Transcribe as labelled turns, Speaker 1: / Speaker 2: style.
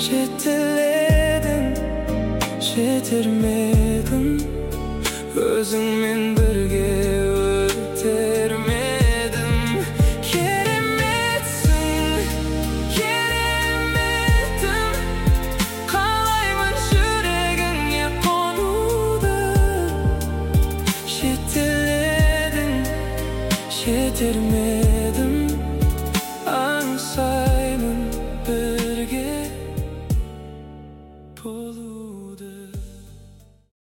Speaker 1: жетеледің, жетермедің, өзіңмен бірге өтер медім. Кереметсің, кереметім, қалаймын жүрегіңе қонуды. Жетеледің, жетермедің,